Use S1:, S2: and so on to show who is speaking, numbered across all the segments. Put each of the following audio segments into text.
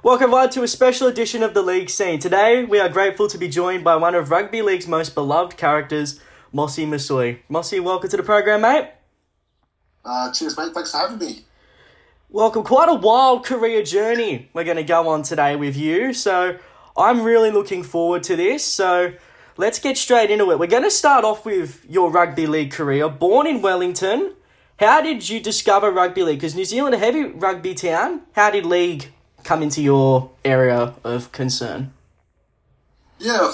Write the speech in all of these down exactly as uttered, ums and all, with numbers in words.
S1: Welcome everyone to a special edition of the League Scene. Today, we are grateful to be joined by one of Rugby League's most beloved characters, Mossy Masoi. Mossy, welcome to the program, mate.
S2: Uh, cheers, mate. Thanks for having me.
S1: Welcome. Quite a wild career journey we're going to go on today with you. So, I'm really looking forward to this. So, let's get straight into it. We're going to start off with your rugby league career. Born in Wellington, how did you discover rugby league? Because New Zealand, a heavy rugby town. How did league come into your area of concern?
S2: Yeah,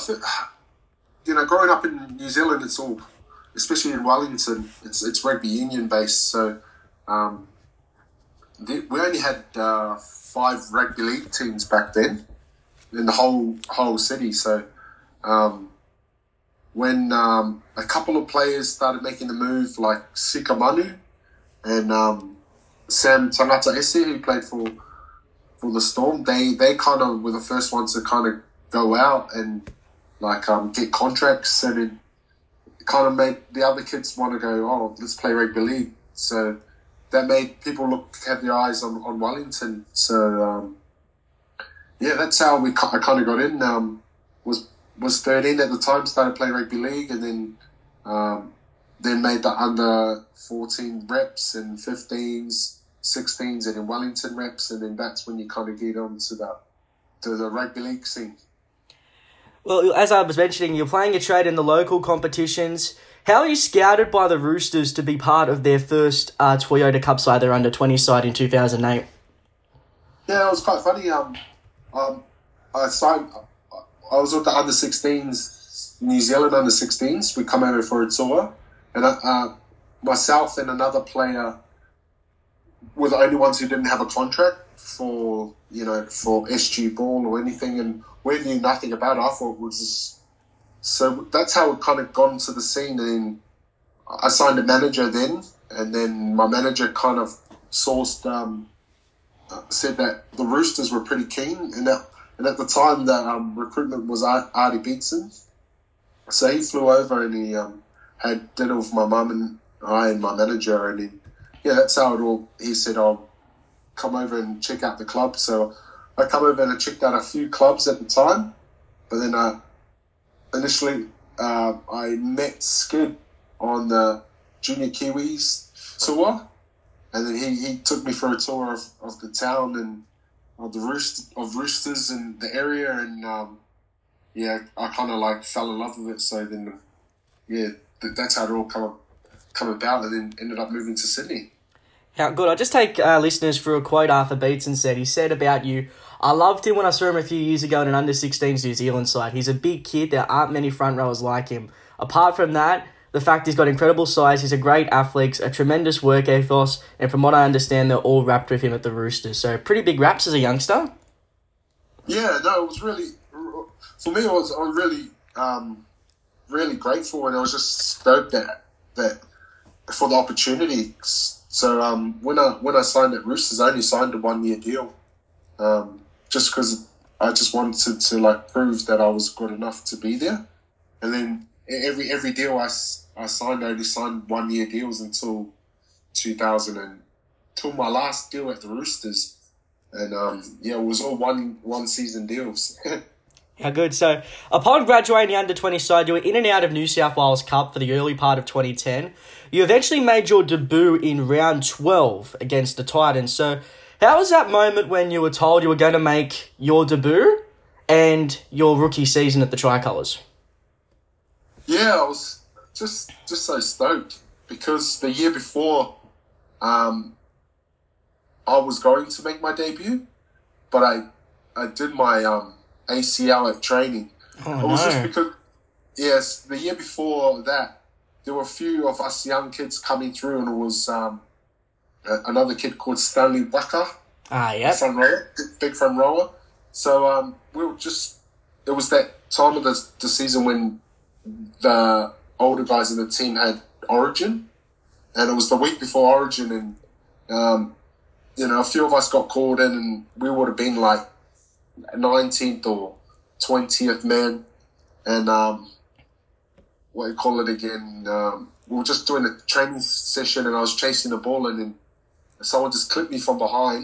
S2: you know, growing up in New Zealand, it's all, especially in Wellington, it's it's rugby union based. So um, the, we only had uh, five rugby league teams back then in the whole whole city. So um, when um, a couple of players started making the move, like Sika Manu and um, Sam Tangata Ese, who played for for the Storm, they they kind of were the first ones to kind of go out and like um, get contracts, and it kind of made the other kids want to go, oh, let's play rugby league. So that made people look have their eyes on, on Wellington. So um, yeah, that's how we I kind of got in. Um, was was thirteen at the time, started playing rugby league, and then um, then made the under fourteen reps and fifteens. sixteens and in Wellington reps, and then that's when you kind of get on to the to the rugby league scene.
S1: Well, as I was mentioning, you're playing a trade in the local competitions. How are you scouted by the Roosters to be part of their first uh, Toyota Cup side, their under twenty side in two thousand eight?
S2: Yeah, it was quite funny. Um, um, I signed. I was with the under sixteens, New Zealand under sixteens. We come over for a tour, and uh, myself and another player were the only ones who didn't have a contract for, you know, for S G Ball or anything, and we knew nothing about it. I thought it was just, so that's how it kind of got into the scene. And I signed a manager then, and then my manager kind of sourced, um, said that the Roosters were pretty keen, and that, and at the time the um, recruitment was Artie Beetson. So he flew over and he um, had dinner with my mum and I and my manager, and he, yeah, that's how it all, he said, I'll come over and check out the club. So I come over and I checked out a few clubs at the time. But then I, initially uh, I met Skid on the Junior Kiwis tour. And then he, he took me for a tour of, of the town and of the roost, of Roosters in the area. And um, yeah, I kind of like fell in love with it. So then, yeah, that's how it all come, come about, and then ended up moving to Sydney.
S1: How good. I'll just take uh, listeners through a quote Arthur Beetson said. He said about you, I loved him when I saw him a few years ago in an under sixteens New Zealand side. He's a big kid. There aren't many front rowers like him. Apart from that, the fact he's got incredible size, he's a great athlete, a tremendous work ethos, and from what I understand, they're all wrapped with him at the Roosters. So pretty big raps as a youngster.
S2: Yeah, no, it was really, for me, it was, I was really, um, really grateful, and I was just stoked that, that for the opportunity. So um, when I when I signed at Roosters, I only signed a one year deal, um, just because I just wanted to, to like prove that I was good enough to be there. And then every every deal I, I signed, I only signed one year deals until two thousand and till my last deal at the Roosters. And um, yeah, it was all one one season deals.
S1: How good. So, upon graduating the under twenty side, you were in and out of New South Wales Cup for the early part of twenty ten. You eventually made your debut in round twelve against the Titans. So, how was that moment when you were told you were going to make your debut and your rookie season at the Tricolours?
S2: Yeah, I was just just so stoked because the year before, um, I was going to make my debut, but I I did my um. A C L at training.
S1: Oh,
S2: it was
S1: no.
S2: just because, yes, the year before that, there were a few of us young kids coming through, and it was um, another kid called Stanley Waka.
S1: Ah, yeah.
S2: Front rower, big front rower. So um, we were just, it was that time of the, the season when the older guys in the team had Origin, and it was the week before Origin, and, um, you know, a few of us got called in, and we would have been like nineteenth or twentieth man, and um, what do you call it again? Um, we were just doing a training session, and I was chasing the ball, and then someone just clipped me from behind,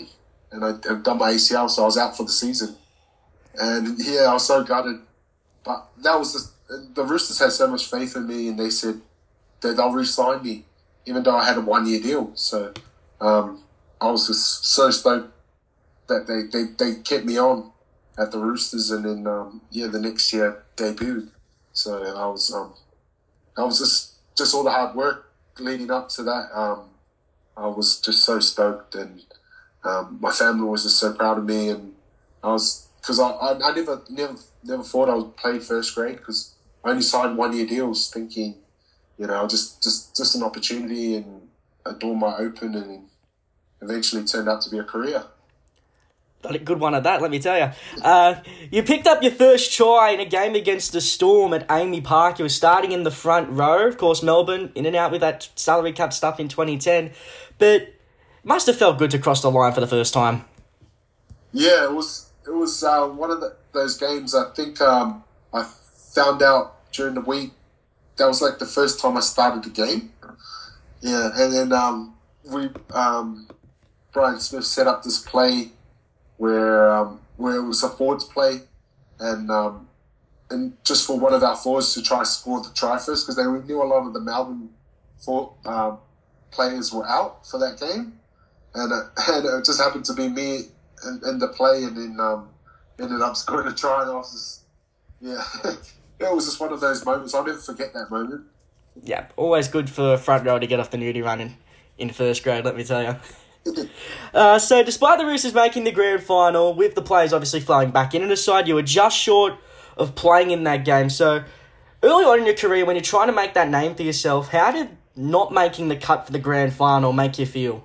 S2: and I, I'd done my A C L, so I was out for the season. And yeah, I was so gutted. But that was just, the Roosters had so much faith in me, and they said that they'll re-sign me, even though I had a one-year deal. So um, I was just so stoked that they, they, they kept me on at the Roosters, and then um, yeah, the next year debuted. So I was um, I was just just all the hard work leading up to that. Um, I was just so stoked, and um, my family was just so proud of me, and I was. Because I, I, I never, never, never thought I would play first grade. Because I only signed one-year deals, thinking, you know, just, just, just an opportunity, and a door might open, and eventually turned out to be a career.
S1: Got a good one at that, let me tell you. Uh, you picked up your first try in a game against the Storm at Amy Park. You were starting in the front row. Of course, Melbourne in and out with that salary cap stuff in twenty ten, but it must have felt good to cross the line for the first time.
S2: Yeah, it was. It was uh, one of the, those games. I think um, I found out during the week. That was like the first time I started the game. Yeah, and then um, we um, Brian Smith set up this play where um, where it was a forwards play, and um, and just for one of our forwards to try to score the try first, because they we knew a lot of the Melbourne for, um, players were out for that game, and uh, and it just happened to be me. And, and the play, and then um, ended up scoring a try, and I was just, yeah, it was just one of those moments. I'll never forget that moment.
S1: Yeah, always good for front row to get off the nudie run in, in first grade, let me tell you. uh, so, despite the Roosters making the grand final, with the players obviously flowing back in and aside, you were just short of playing in that game. So, early on in your career, when you're trying to make that name for yourself, how did not making the cut for the grand final make you feel?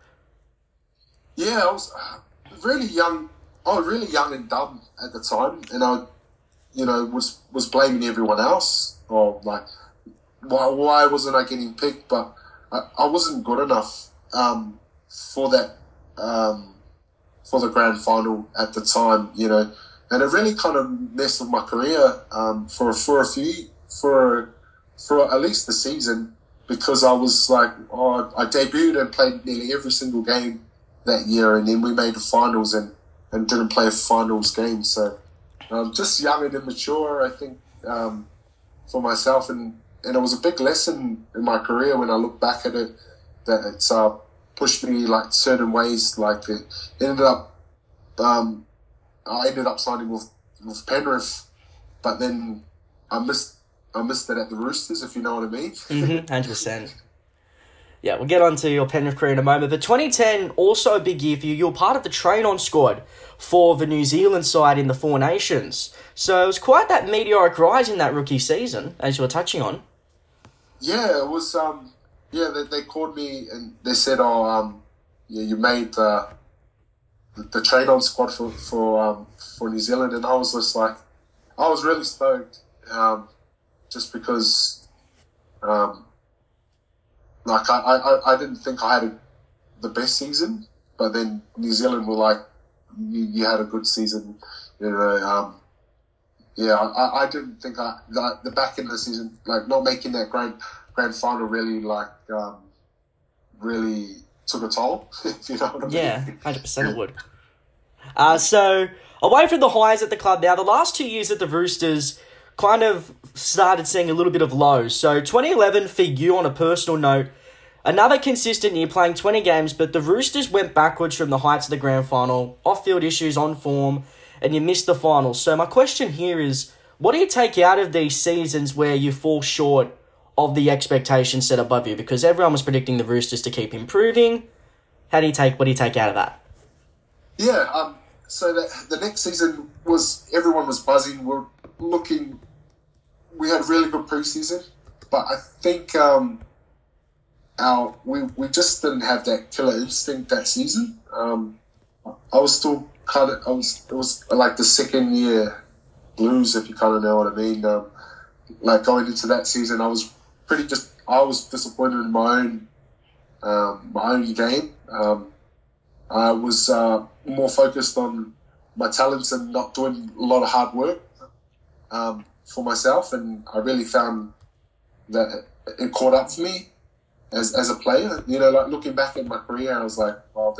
S2: Yeah, I was really young. I was really young and dumb at the time, and I, you know, was was blaming everyone else, or like, why why wasn't I getting picked? But I, I wasn't good enough um, for that um, for the grand final at the time, you know, and it really kind of messed with my career um, for for a few for for at least the season, because I was like, oh, I debuted and played nearly every single game that year, and then we made the finals and, and didn't play a finals game. So um, just young and immature, I think, um, for myself, and, and it was a big lesson in my career when I look back at it, that it's uh, pushed me like certain ways. Like it ended up, um, I ended up signing with, with Penrith, but then I missed I missed it at the Roosters, if you know what I mean.
S1: Mm-hmm, one hundred percent. Yeah, we'll get on to your Penrith career in a moment. But twenty ten, also a big year for you. You were part of the train-on squad for the New Zealand side in the Four Nations. So it was quite that meteoric rise in that rookie season, as you were touching on.
S2: Yeah, it was... Um, yeah, they, they called me and they said, oh, um, yeah, you made the, the, the train-on squad for, for, um, for New Zealand. And I was just like... I was really stoked, um, just because... Um, Like, I, I, I didn't think I had a, the best season, but then New Zealand were like, you, you had a good season. You know, um, yeah, I, I didn't think I, the, the back end of the season, like not making that grand, grand final really, like, um, really took a toll, if you know what I mean.
S1: Yeah, one hundred percent it would. Uh, so, away from the highs at the club now, the last two years at the Roosters kind of started seeing a little bit of lows. So twenty eleven for you, on a personal note, another consistent year, playing twenty games, but the Roosters went backwards from the heights of the grand final, off-field issues, on form, and you missed the finals. So my question here is, what do you take out of these seasons where you fall short of the expectations set above you? Because everyone was predicting the Roosters to keep improving. How do you take, what do you take out of that?
S2: Yeah, um, so the, the next season was, everyone was buzzing. We're looking... We had a really good preseason, but I think um, our we, we just didn't have that killer instinct that season. Um, I was still kind of I was it was like the second year blues, if you kind of know what I mean. Um, like going into that season, I was pretty just I was disappointed in my own um, my own game. Um, I was uh, more focused on my talents and not doing a lot of hard work. Um, for myself, and I really found that it caught up for me as as a player. You know, like looking back at my career, I was like, well, that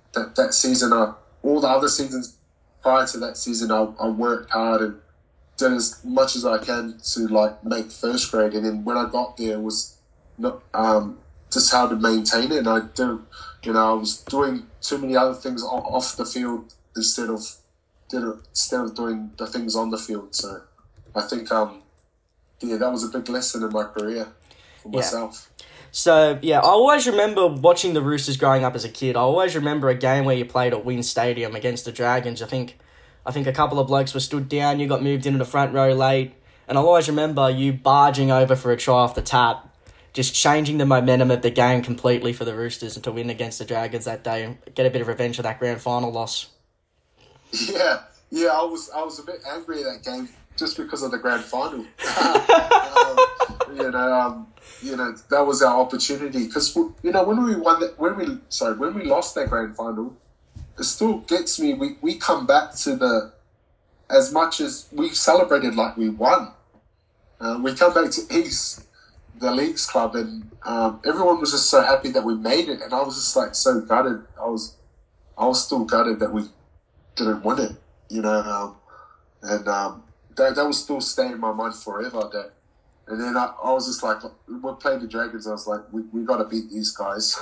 S2: that, that season, I, all the other seasons prior to that season, I, I worked hard and did as much as I can to like make first grade. And then when I got there, it was not um, just how to maintain it. And I didn't, you know, I was doing too many other things off the field instead of did it, instead of doing the things on the field. So I think, um, yeah, that was a big lesson in my career for myself.
S1: Yeah. So, yeah, I always remember watching the Roosters growing up as a kid. I always remember a game where you played at Wynn Stadium against the Dragons. I think I think a couple of blokes were stood down, you got moved into the front row late, and I always remember you barging over for a try off the tap, just changing the momentum of the game completely for the Roosters and to win against the Dragons that day and get a bit of revenge for that grand final loss.
S2: Yeah, yeah, I was I was a bit angry at that game just because of the grand final. um, you know, um, you know that was our opportunity because you know when we won that, when we sorry when we lost that grand final, it still gets me. We we come back to the as much as we celebrated like we won. Uh, we come back to East, the Leagues Club, and um, everyone was just so happy that we made it, and I was just like so gutted. I was I was still gutted that we didn't win it, you know, um, and um, that that will still stay in my mind forever. That, and then I, I was just like, we played the Dragons. I was like, we we got to beat these guys.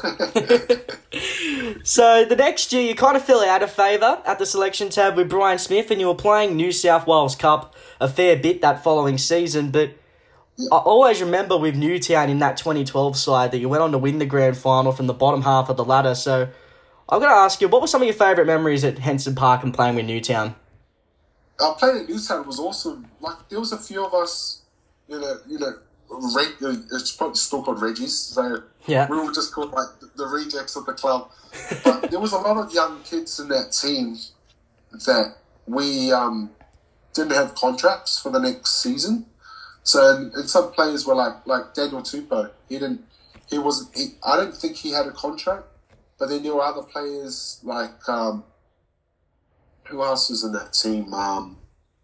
S1: So the next year, you kind of fell out of favour at the selection tab with Brian Smith, and you were playing New South Wales Cup a fair bit that following season. But yeah. I always remember with Newtown in that twenty twelve side that you went on to win the grand final from the bottom half of the ladder. So I'm going to ask you, what were some of your favourite memories at Henson Park and playing with Newtown?
S2: Uh, playing at Newtown was awesome. Like, there was a few of us, you know, you know, Reg, it's probably still called Reggies, so
S1: yeah.
S2: we were just called, like, the rejects of the club. But there was a lot of young kids in that team that we um, didn't have contracts for the next season. So, and, and some players were like, like Daniel Tupou. He didn't, he wasn't, he, I don't think he had a contract. But then there were other players like, um, who else was in that team? Um,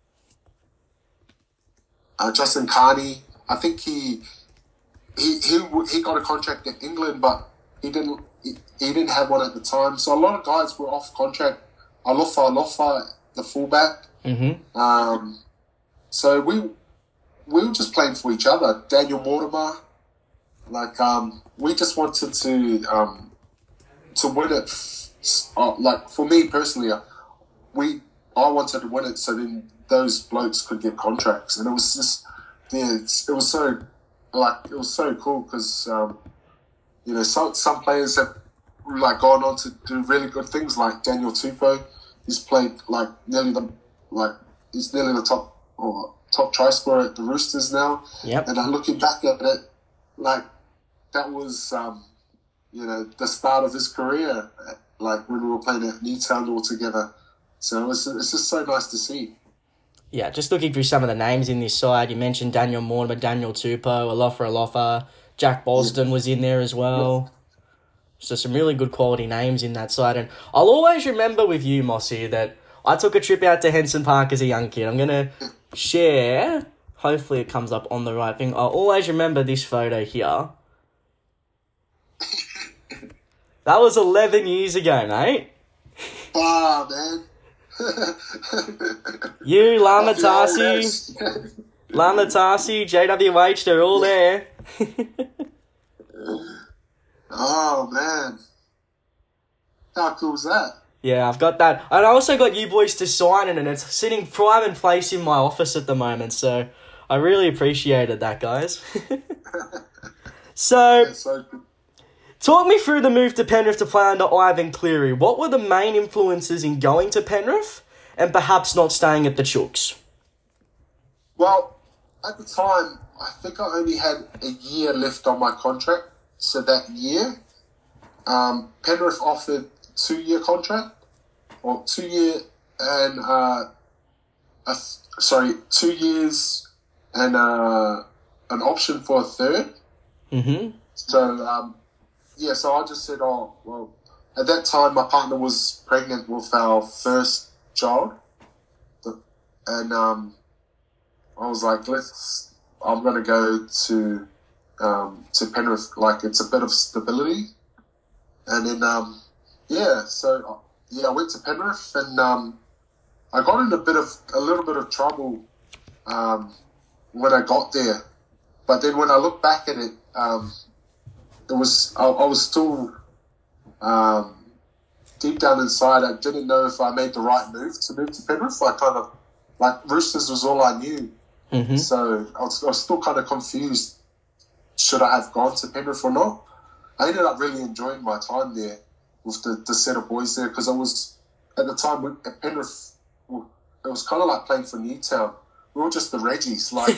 S2: uh, Justin Carney. I think he, he he he got a contract in England, but he didn't he, he didn't have one at the time. So a lot of guys were off contract. Alofa Alofa, the fullback.
S1: Mm-hmm.
S2: Um, so we we were just playing for each other. Daniel Mortimer, like um, we just wanted to. Um, To win it, uh, like for me personally, uh, we I wanted to win it so then those blokes could get contracts, and it was just yeah, it's, it was so like it was so cool because um, you know some some players have like gone on to do really good things like Daniel Tupou. He's played like nearly the like he's nearly the top or top try scorer at the Roosters now.
S1: Yep.
S2: And I'm looking back at it, like that was. Um, You know, the start of his career, like when we were playing at Newtown all together. So it was, it's just so nice to see.
S1: Yeah, just looking through some of the names in this side, you mentioned Daniel Mortimer, Daniel Tupou, Alofa Alofa, Jack Bosden yeah. was in there as well. Yeah. So some really good quality names in that side. And I'll always remember with you, Mossy, that I took a trip out to Henson Park as a young kid. I'm going to share, hopefully it comes up on the right thing. I'll always remember this photo here. That was eleven years ago, mate.
S2: Ah, man.
S1: You, Lama Tarsi, Lama Tarsi, J W H, they're all there.
S2: Oh, man. How cool is that?
S1: Yeah, I've got that. And I also got you boys to sign it, and it's sitting prime and place in my office at the moment, so I really appreciated that, guys. So...
S2: That's so cool.
S1: Talk me through the move to Penrith to play under Ivan Cleary. What were the main influences in going to Penrith and perhaps not staying at the Chooks?
S2: Well, at the time, I think I only had a year left on my contract. So that year, um, Penrith offered two-year contract, or two-year and, uh, a, sorry, two years and uh, an option for a third.
S1: Mm-hmm.
S2: So, um, yeah, so I just said, oh, well, at that time my partner was pregnant with our first child. And um, I was like, let's, I'm going to go to um, to Penrith, like it's a bit of stability. And then, um, yeah, so uh, yeah, I went to Penrith and um, I got in a bit of a little bit of trouble um, when I got there. But then when I look back at it, um, it was I, I was still um, deep down inside. I didn't know if I made the right move to move to Penrith. I kind of like Roosters was all I knew,
S1: Mm-hmm.
S2: so I was, I was still kind of confused. Should I have gone to Penrith or not? I ended up really enjoying my time there with the, the set of boys there because I was at the time at Penrith. It was kind of like playing for Newtown. We were just the Reggies, like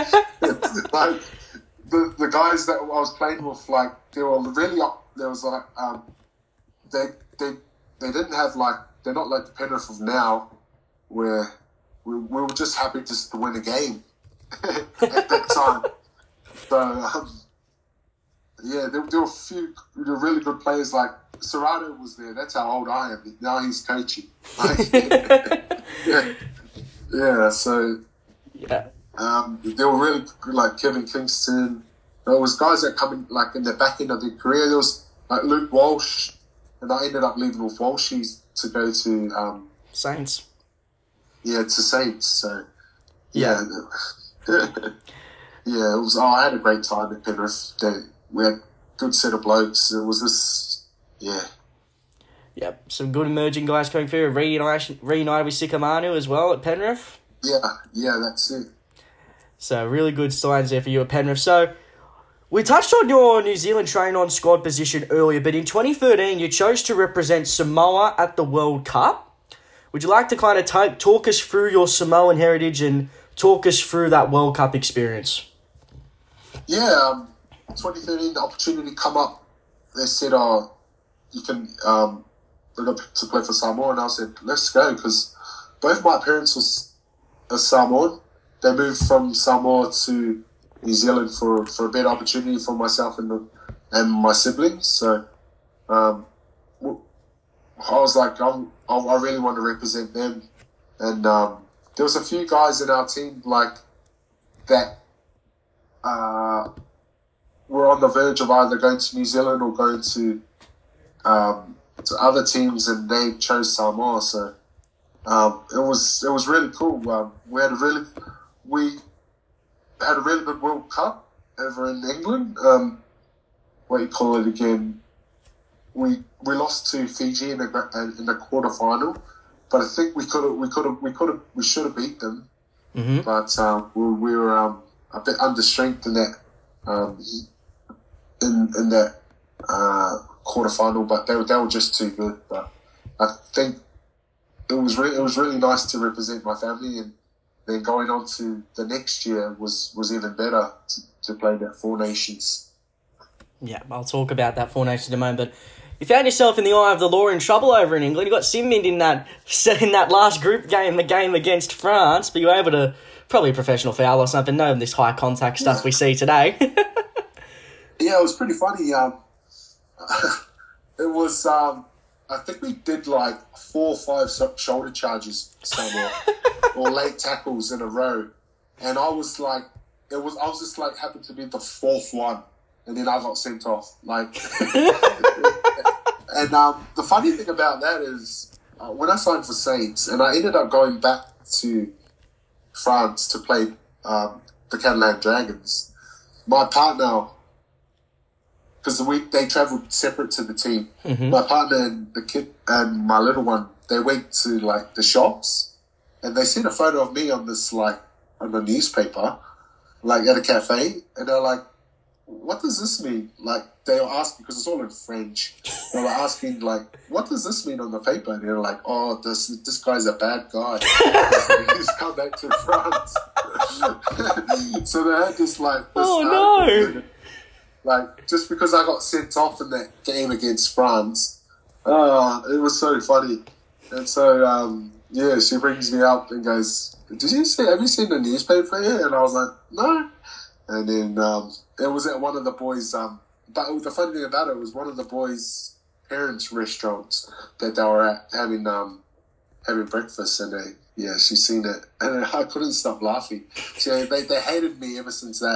S2: like the the guys that I was playing with. Like they were really up. There was like um, they they they didn't have like they're not like the Penrith of now, where we, we were just happy just to win a game at that time. So um, yeah, there, there were a few there were really good players. Like Serrato was there. That's how old I am. Now he's coaching. Like, yeah, yeah. So
S1: Yeah.
S2: um, they were really good, like Kevin Kingston. There was guys that come in like in the back end of their career. There was like Luke Walsh, and I ended up leaving with Walshies to go to um,
S1: Saints.
S2: yeah to Saints. So
S1: Yeah.
S2: yeah. Yeah, it was. Oh, I had a great time at Penrith. They, we had a good set of blokes. It was this, yeah,
S1: Yep. Some good emerging guys coming through. Reunited, reunited with Sikamanu as well at Penrith.
S2: yeah, yeah. That's it.
S1: So really good signs there for you at Penrith. So we touched on your New Zealand train-on squad position earlier, but in twenty thirteen you chose to represent Samoa at the World Cup. Would you like to kind of t- talk us through your Samoan heritage and talk us through that World Cup experience?
S2: Yeah, um, twenty thirteen, the opportunity come up. They said, "Oh, you can um, we're going to play for Samoa," and I said, "Let's go," because both my parents was are Samoan. They moved from Samoa to New Zealand for, for a better opportunity for myself and the, and my siblings. So um, I was like, I'm, I I really want to represent them. And um, there was a few guys in our team like that uh, were on the verge of either going to New Zealand or going to um, to other teams, and they chose Samoa. So um, it was it was really cool. Um, we had a really we had a really good World Cup over in England. Um, what do you call it again? We we lost to Fiji in the in the quarter final, but I think we could have we could have we could have we should have beat them.
S1: Mm-hmm.
S2: But um, we, we were um, a bit under strength in that um, in in that uh, quarter final. But they were they were just too good. But I think it was re- it was really nice to represent my family, and then going on to the next year was, was even better to, to play that Four Nations.
S1: Yeah, I'll talk about that Four Nations in a moment. But you found yourself in the eye of the law in trouble over in England. You got Simoned in that in that last group game, the game against France, but you were able to, probably a professional foul or something, no this high contact stuff
S2: Yeah.
S1: we see today.
S2: Yeah, it was pretty funny. Um, it was, um, I think we did like four or five so- shoulder charges somewhere, or late tackles in a row. And I was like, it was, I was just like, happened to be the fourth one. And then I got sent off. Like, and um, the funny thing about that is, uh, when I signed for Saints, and I ended up going back to France to play um, the Catalan Dragons, my partner, because we they travelled separate to the team.
S1: Mm-hmm.
S2: My partner and the kid and my little one, they went to like the shops, and they seen a photo of me on this like on the newspaper, like at a cafe, and they're like, "What does this mean?" Like they were asking because it's all in French. They were asking like, "What does this mean on the paper?" And they're like, "Oh, this this guy's a bad guy. He's come back to France." So they had this like, this
S1: Oh,
S2: article
S1: no.
S2: Like, just because I got sent off in that game against France, uh, it was so funny. And so, um, yeah, she brings me up and goes, "Did you see, have you seen the newspaper here?" And I was like, "No." And then um, it was at one of the boys', um, but the funny thing about it was one of the boys' parents' restaurants that they were at having um, having breakfast, and they, yeah, she seen it, and I couldn't stop laughing. So they, they hated me ever since that.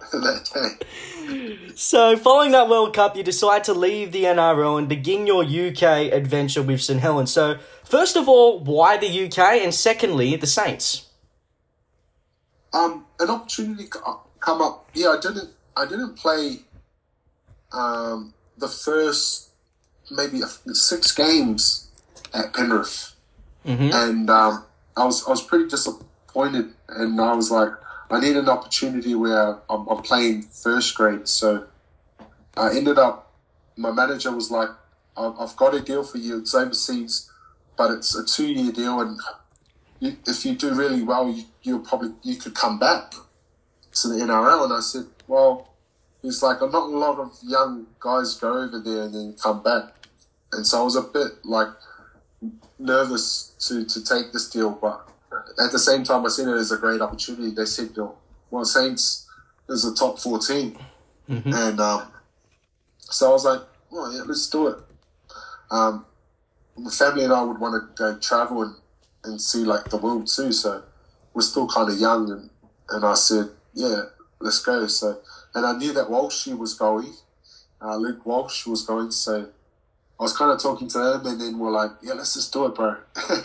S2: that day.
S1: So, following that World Cup, you decide to leave the N R L and begin your U K adventure with St Helens. So, first of all, why the U K? And secondly, the Saints?
S2: Um, an opportunity come up. Yeah, I didn't. I didn't play um, the first maybe six games at Penrith,
S1: Mm-hmm.
S2: and um, I was I was pretty disappointed, and I was like, I need an opportunity where I'm, I'm playing first grade. So I ended up. My manager was like, I've I've got a deal for you. It's overseas, but it's a two year deal, and you, if you do really well, you you'll probably you could come back to the N R L. And I said, well, he's like, not a lot of young guys go over there and then come back. And so I was a bit like nervous to, to take this deal, but at the same time, I seen it as a great opportunity. They said, well, Saints is a top four team.
S1: Mm-hmm.
S2: And um, so I was like, oh, yeah, let's do it. Um, my family and I would want to go travel and, and see like the world too. So we're still kind of young. And, and I said, yeah, let's go. So, and I knew that Walsh was going. Uh, Luke Walsh was going. So I was kind of talking to him, and then we're like, yeah, let's just do it, bro.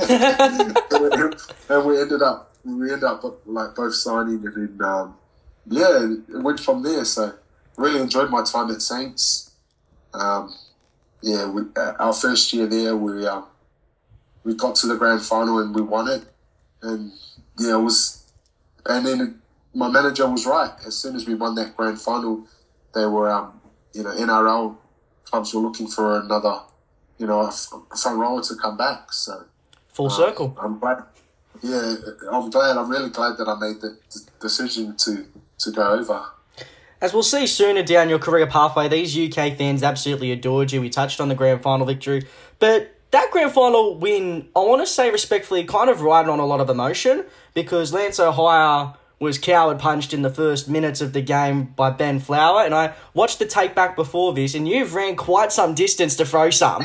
S2: And we ended up, we ended up like both signing, and then, um, yeah, it went from there. So really enjoyed my time at Saints. Um, yeah, we, uh, our first year there, we uh, we got to the grand final and we won it. And yeah, it was, and then it, my manager was right. As soon as we won that grand final, they were, um, you know, N R L clubs were looking for another, you know, a front rower to come back. So
S1: Full
S2: uh,
S1: circle.
S2: I'm glad. Yeah, I'm glad. I'm really glad that I made the d- decision to to go over.
S1: As we'll see sooner down your career pathway, these U K fans absolutely adored you. We touched on the grand final victory, but that grand final win, I want to say respectfully, kind of riding on a lot of emotion, because Lance O'Hire was coward punched in the first minutes of the game by Ben Flower, and I watched the take back before this, and you've ran quite some distance to throw some.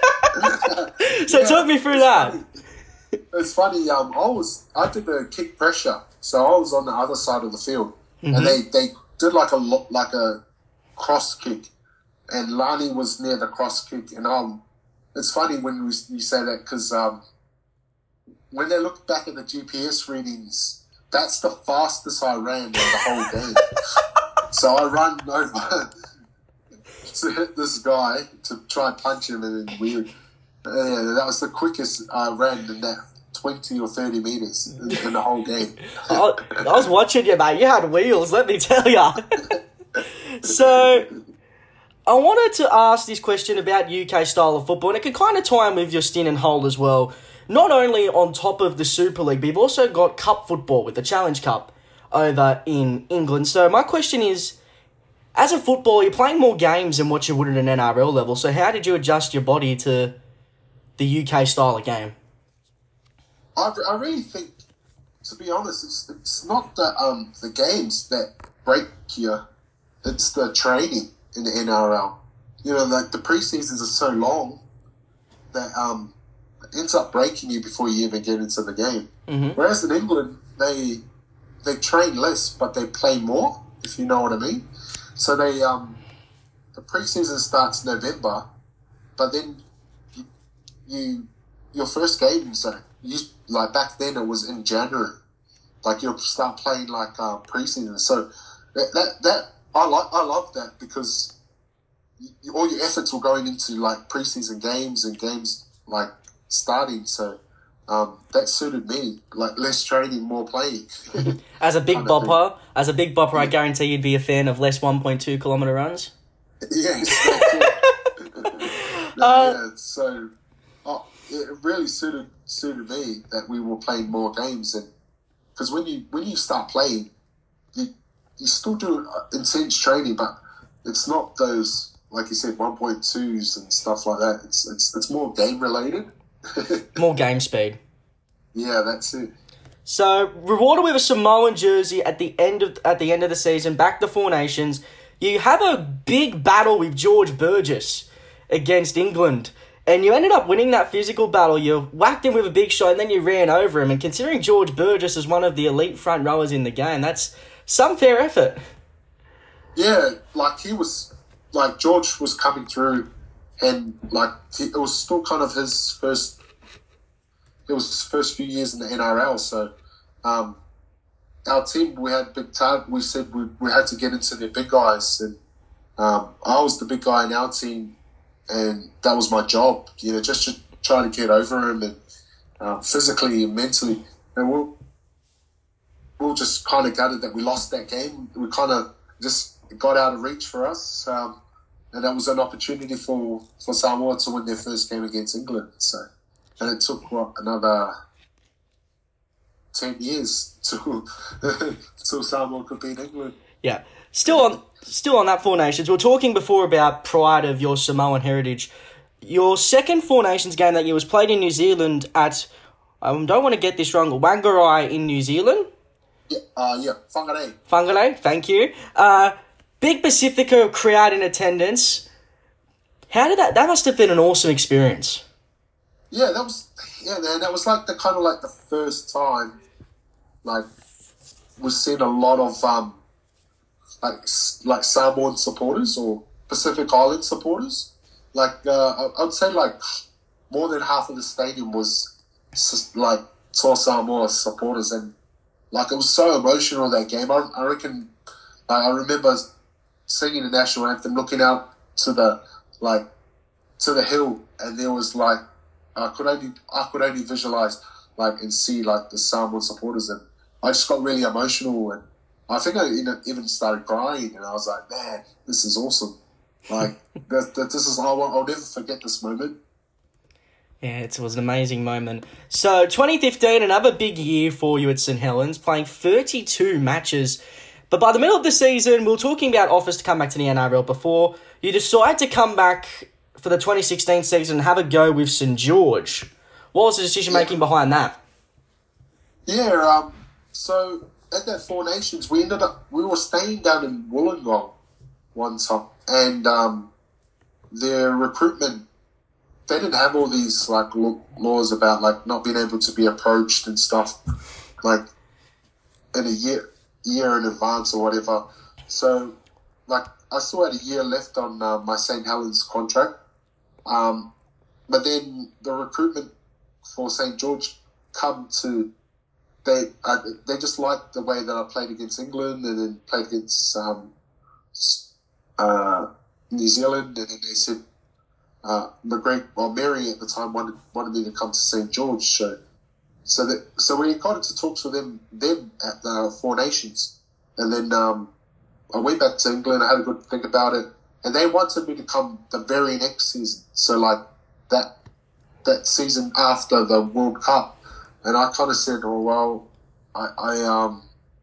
S1: So
S2: Yeah,
S1: talk me through that.
S2: It's funny. Um, I was I did the kick pressure, so I was on the other side of the field,
S1: Mm-hmm.
S2: and they, they did like a lo- like a cross kick, and Lani was near the cross kick, and um, it's funny when we, you say that, because um, when they look back at the G P S readings, that's the fastest I ran in the whole game. So I run over to hit this guy to try and punch him, and then we, yeah, that was the quickest I ran in that twenty or thirty meters in, in the whole game.
S1: I, I was watching you, mate. You had wheels, let me tell you. So, I wanted to ask this question about U K style of football, and it can kind of tie in with your stint in Hull as well. Not only on top of the Super League, but you've also got cup football with the Challenge Cup over in England. So my question is, as a footballer, you're playing more games than what you would at an N R L level. So how did you adjust your body to the U K style of game?
S2: I, I really think, to be honest, it's it's not the um the games that break you, it's the training in the N R L. You know, like the preseasons are so long that um it ends up breaking you before you even get into the game.
S1: Mm-hmm.
S2: Whereas in England, they they train less, but they play more, if you know what I mean. So they um the preseason starts November, but then you, you your first games are you like back then it was in January. Like you'll start playing like uh, preseason. So that, that that I like I love that, because you, all your efforts were going into like preseason games and games like starting. So um, that suited me. Like less training, more playing.
S1: As a big
S2: Kind of
S1: bopper, as a big bopper, I guarantee you'd be a fan of less one point two kilometre runs.
S2: Yes.
S1: Uh,
S2: yeah. So oh, it really suited suited me that we were playing more games, and because when you when you start playing, you you still do intense training, but it's not those, like you said, one point twos and stuff like that. It's it's it's more game related.
S1: More game speed.
S2: Yeah, that's it.
S1: So, rewarded with a Samoan jersey at the end of at the end of the season, back to Four Nations, you have a big battle with George Burgess against England, and you ended up winning that physical battle. You whacked him with a big shot, and then you ran over him. And considering George Burgess is one of the elite front rowers in the game, that's some fair effort.
S2: Yeah, like he was, like George was coming through, and like he, it was still kind of his first. It was his first few years in the N R L, so um, our team we had big target. We said we we had to get into the big guys, and um, I was the big guy in our team, and that was my job. You know, just to try to get over him and uh, physically and mentally, and we'll we'll just kind of gutted that we lost that game. We kind of just got out of reach for us, um, and that was an opportunity for, for Samoa to win their first game against England. So, and it took what another ten years to until Samoa could beat England.
S1: Yeah, still on still on that Four Nations. We were talking before about pride of your Samoan heritage. Your second Four Nations game that year was played in New Zealand at, I don't want to get this wrong, Whangarei in New Zealand.
S2: Yeah, uh, yeah, Whangarei.
S1: Whangarei, thank you. Uh, Big Pacifica crowd in attendance. How did that? That must have been an awesome experience.
S2: Yeah, that was yeah, man. That was like the kind of like the first time, like we've seen a lot of um, like like Samoan supporters or Pacific Island supporters. Like uh, I would say, like more than half of the stadium was just, like Toa Samoa supporters, and like it was so emotional that game. I, I reckon. Like, I remember singing the national anthem, looking out to the like to the hill, and there was like I could only I could only visualize like and see like the Samoan supporters, and I just got really emotional, and I think I even started crying, and I was like, man, this is awesome. Like that, that this is I'll, I'll never forget this moment.
S1: Yeah, it was an amazing moment. So twenty fifteen, another big year for you at St Helens, playing thirty-two matches. But by the middle of the season, we were talking about offers to come back to the N R L before. You decide to come back for the twenty sixteen season and have a go with St George. What was the decision-making yeah. behind that?
S2: Yeah, um, so at that Four Nations, we ended up, we were staying down in Wollongong one time, and um, their recruitment, they didn't have all these like laws about like not being able to be approached and stuff, like in a year. year in advance or whatever. So, like, I still had a year left on uh, my St Helens contract. Um, but then the recruitment for St George come to, they uh, they just liked the way that I played against England and then played against um, uh, New Zealand, and then they said, uh, McGregor, well, Mary at the time wanted, wanted me to come to St George, so So that so we got into talks with them then at the Four Nations, and then um, I went back to England. I had a good think about it, and they wanted me to come the very next season. So like that that season after the World Cup, and I kind of said, "Oh well, I, I um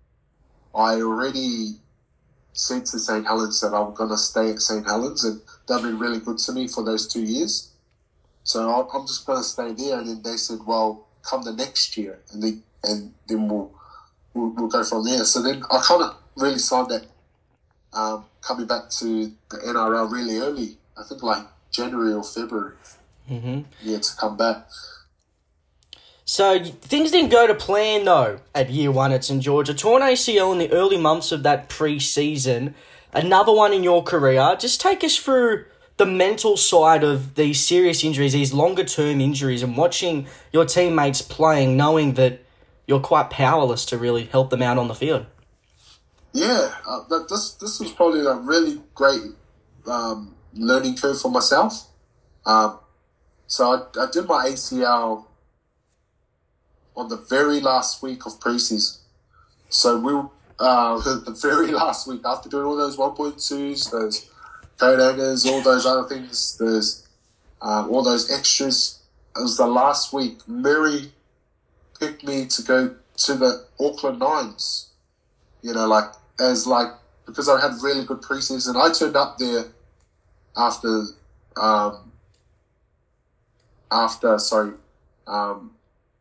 S2: I already said to St Helens that I'm gonna stay at St Helens, and they've been really good to me for those two years. So I'm just gonna stay there." And then they said, "Well, come the next year, and then and then we'll, we'll we'll go from there." So then I kind of really signed that um, coming back to the N R L really early. I think like January or February.
S1: Mm-hmm.
S2: Yeah, to come back.
S1: So things didn't go to plan though at year one at St George. A torn A C L in the early months of that pre-season. Another one in your career. Just take us through the mental side of these serious injuries, these longer-term injuries, and watching your teammates playing, knowing that you're quite powerless to really help them out on the field.
S2: Yeah, uh, that, this this was probably a really great um, learning curve for myself. Um, so I, I did my A C L on the very last week of preseason. So we uh, the very last week, after doing all those one point twos, those coat hangers, all those other things, there's um, all those extras. It was the last week. Murray picked me to go to the Auckland Nines, you know, like, as like, because I had really good preseason. I turned up there after, um, after, sorry, um,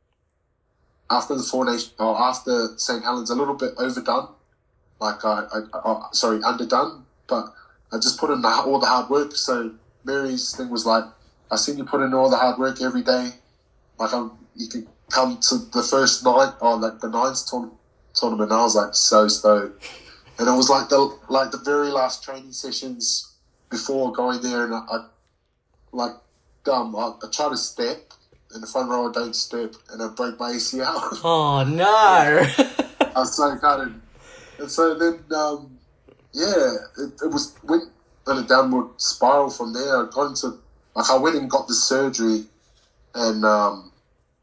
S2: after the Four Nations, or after St Helens, a little bit overdone, like, I, I, I sorry, underdone, but I just put in the, all the hard work. So Mary's thing was like, I seen you put in all the hard work every day. Like, I'm, you can come to the first night, or like the nines tourn- tournament. I was like so stoked. and it was like the like the very last training sessions before going there, and I, I like um I, I tried to step in the front row. I don't step, and I broke my A C L.
S1: Oh no!
S2: I was so gutted, and so then um yeah, it, it was went on a downward spiral from there. I got into like I went and got the surgery, and um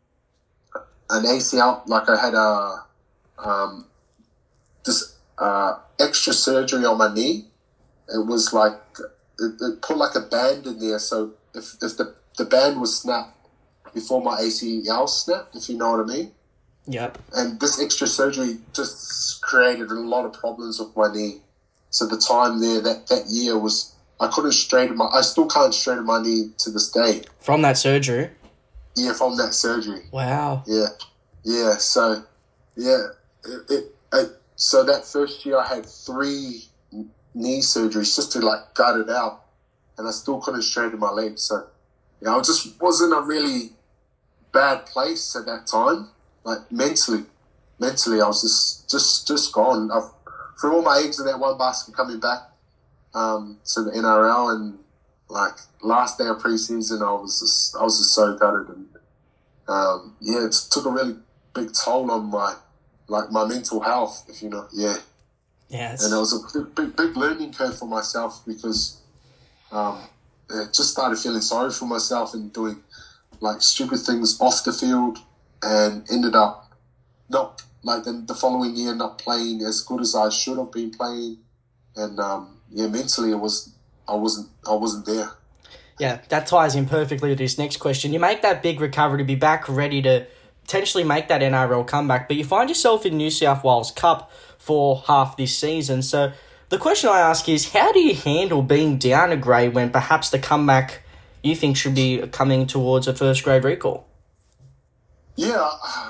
S2: an A C L, like I had a um this uh extra surgery on my knee. It was like it, it put like a band in there, so if if the the band was snapped before my A C L snapped, if you know what I mean.
S1: Yep.
S2: And this extra surgery just created a lot of problems with my knee. So the time there, that, that year was, I couldn't straighten my, I still can't straighten my knee to this day.
S1: From that surgery?
S2: Yeah, from that surgery.
S1: Wow.
S2: Yeah. Yeah, so, yeah. It, it, it So that first year I had three knee surgeries just to like gut it out. And I still couldn't straighten my legs. So, you know, I just wasn't a really bad place at that time. Like mentally, mentally, I was just, just, just gone. I've, threw all my eggs in that one basket coming back um, to the N R L, and like last day of preseason, I was just, I was just so gutted, and um, yeah, it took a really big toll on my, like my mental health, if you know, yeah.
S1: Yes.
S2: And it was a big, big, big learning curve for myself because um, I just started feeling sorry for myself and doing like stupid things off the field, and ended up not like then the following year not playing as good as I should have been playing, and um, yeah, mentally it was I wasn't I wasn't there.
S1: Yeah, that ties in perfectly with this next question. You make that big recovery to be back ready to potentially make that N R L comeback, but you find yourself in New South Wales Cup for half this season. So the question I ask is, how do you handle being down a grade when perhaps the comeback you think should be coming towards a first grade recall?
S2: Yeah,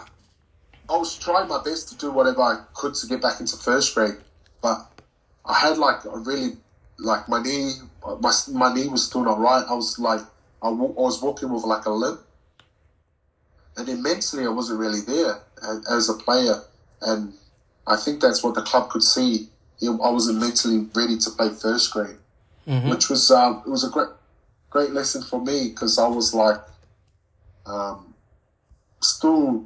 S2: I was trying my best to do whatever I could to get back into first grade, but I had like a really, like my knee, my, my knee was still not right. I was like, I, w- I was walking with like a limp, and then mentally I wasn't really there as, as a player, and I think that's what the club could see. I wasn't mentally ready to play first grade, mm-hmm. which was um, it was a great, great lesson for me because I was like, um, still.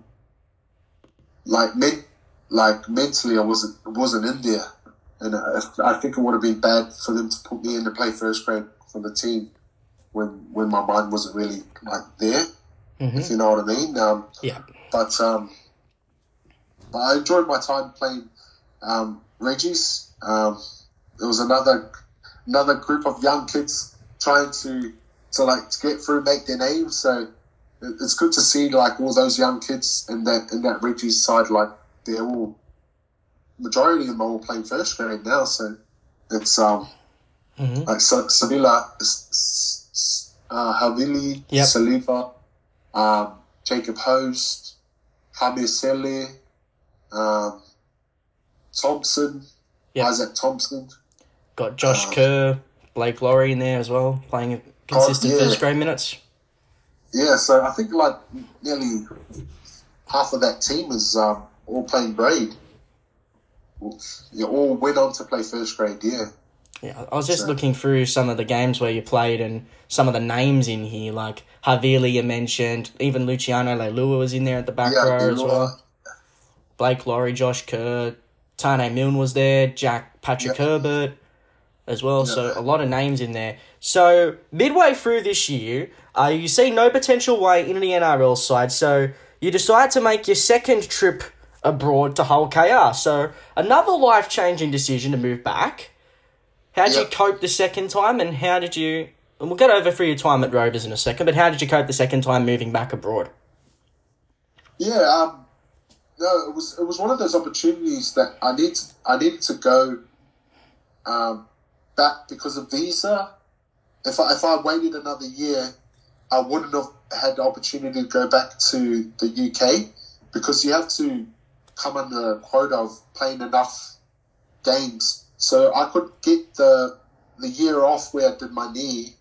S2: Like men, like mentally, I wasn't wasn't in there, and I, I think it would have been bad for them to put me in to play first grade for the team when when my mind wasn't really like there. Mm-hmm. If you know what I mean. Um,
S1: yeah.
S2: But um, but I enjoyed my time playing um, Reggie's. Um, there was another another group of young kids trying to to like to get through, make their names. So. It's good to see like all those young kids in that in that Reggie's side, like they're all majority of them are all playing first grade now. So it's um mm-hmm. like so, Savila, uh, Havili, yep. Saliva, um, Jacob Host, Hamir Sele, um, Thompson, yep. Isaac Thompson.
S1: Got Josh uh, Kerr, Blake Laurie in there as well, playing consistent oh, yeah. first grade minutes.
S2: Yeah, so I think like nearly half of that team is um, all playing grade. You all went on to play first grade, yeah.
S1: Yeah, I was just so. looking through some of the games where you played and some of the names in here, like Havili you mentioned, even Luciano Leilua was in there at the back yeah, row as well. Blake Laurie, Josh Kerr, Tane Milne was there, Jack Patrick yeah. Herbert as well, yeah. so a lot of names in there. So midway through this year, uh, you see no potential way in the N R L side, so you decide to make your second trip abroad to Hull K R. So another life-changing decision to move back. How did yep. you cope the second time, and how did you... And we'll get over through your time at Rovers in a second, but how did you cope the second time moving back abroad?
S2: Yeah, um, no, it was it was one of those opportunities that I need to, I needed to go um, back because of visa. If I if I waited another year, I wouldn't have had the opportunity to go back to the U K because you have to come under a quota of playing enough games. So I could get the the year off where I did my knee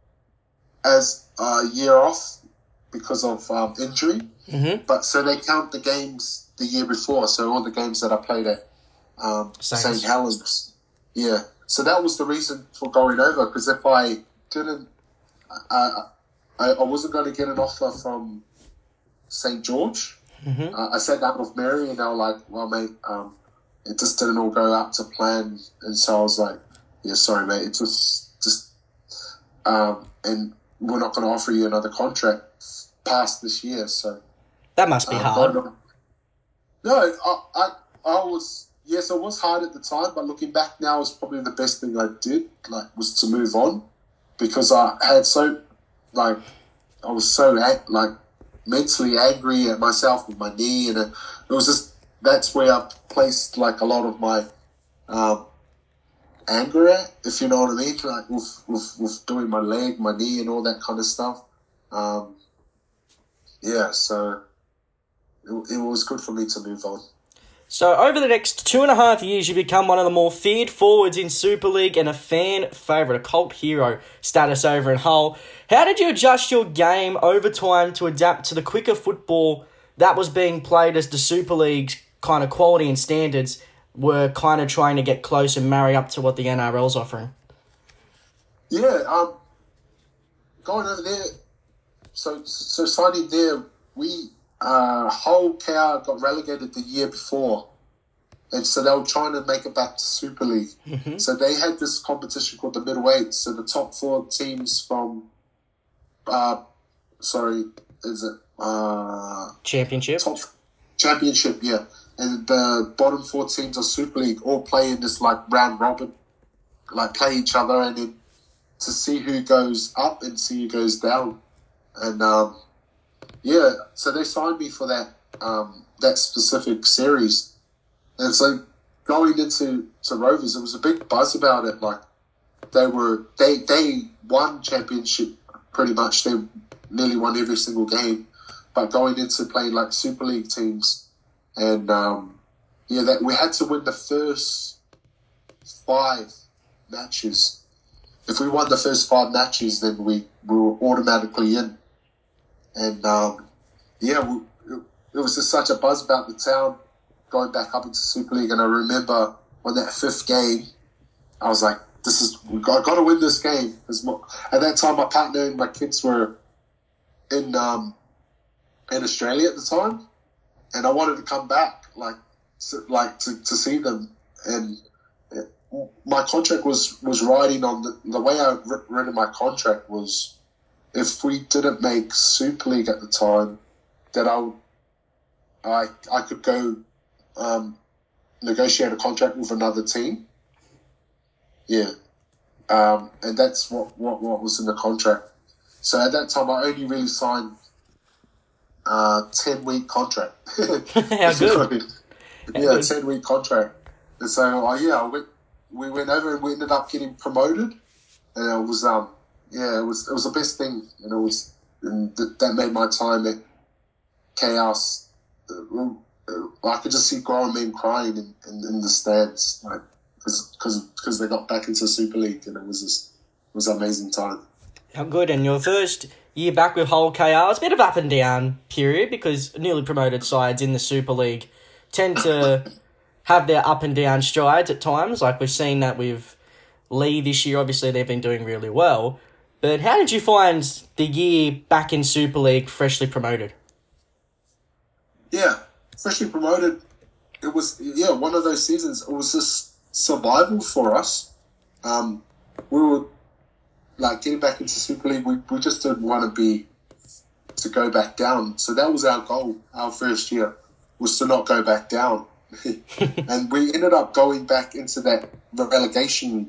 S2: as a year off because of um, injury. Mm-hmm. But so they count the games the year before. So all the games that I played at um,
S1: Saints.
S2: Saint Helens. Yeah, so that was the reason for going over, because if I didn't, uh, I, I wasn't going to get an offer from Saint George.
S1: Mm-hmm.
S2: Uh, I sat down with Mary and they were like, well, mate, um, it just didn't all go up to plan. And so I was like, yeah, sorry, mate, it just, just, um, and we're not going to offer you another contract past this year. So
S1: That must be
S2: um,
S1: hard.
S2: No, no I, I, I was, yes, it was hard at the time, but looking back now, it's probably the best thing I did, like, was to move on, because I had so, like, I was so, like, mentally angry at myself with my knee, and it, it was just, that's where I placed like a lot of my um, anger at, if you know what I mean, like with, with, with doing my leg, my knee and all that kind of stuff. Um, yeah, so it, it was good for me to move on.
S1: So over the next two and a half years, you become one of the more feared forwards in Super League and a fan favourite, a cult hero status over in Hull. How did you adjust your game over time to adapt to the quicker football that was being played as the Super League's kind of quality and standards were kind of trying to get close and marry up to what the N R L's offering?
S2: Yeah, um, going over there, so so signing there, we... Uh, Hull K R got relegated the year before, and so they were trying to make it back to Super League.
S1: Mm-hmm.
S2: So they had this competition called the Middleweight. So the top four teams from, uh, sorry, is it uh,
S1: Championship?
S2: Top Championship, yeah. And the bottom four teams of Super League all play in this like round robin, like play each other, and then to see who goes up and see who goes down, and um. Yeah, so they signed me for that um, that specific series, and so going into to Rovers, there was a big buzz about it. Like they were, they they won championship pretty much. They nearly won every single game, but going into playing like Super League teams, and um, yeah, that we had to win the first five matches. If we won the first five matches, then we, we were automatically in. And, um, yeah, we, it, it was just such a buzz about the town going back up into Super League. And I remember on that fifth game, I was like, this is, we've got, got to win this game. More, at that time, my partner and my kids were in um, in Australia at the time. And I wanted to come back, like, to, like to, to see them. And it, my contract was, was riding on the, the way I written my contract was, if we didn't make Super League at the time, that I would, I I could go um, negotiate a contract with another team. Yeah, um, and that's what, what, what was in the contract. So at that time, I only really signed a ten week contract.
S1: How good?
S2: Yeah, ten week contract. And so uh, yeah, we we went over and we ended up getting promoted, and it was um. Yeah, it was it was the best thing, and it was and th- that made my time at Chaos. Uh, I could just see grown men crying in, in, in the stands, like because because they got back into Super League, and it was just it was an amazing time.
S1: How good! And your first year back with Hull K R, it's a bit of up and down period because newly promoted sides in the Super League tend to have their up and down strides at times. Like we've seen that with Lee this year. Obviously, they've been doing really well. But how did you find the year back in Super League, freshly promoted?
S2: Yeah, freshly promoted. It was, yeah, one of those seasons. It was just survival for us. Um, we were, like, getting back into Super League, we, we just didn't want to be, to go back down. So that was our goal, our first year, was to not go back down. And we ended up going back into that relegation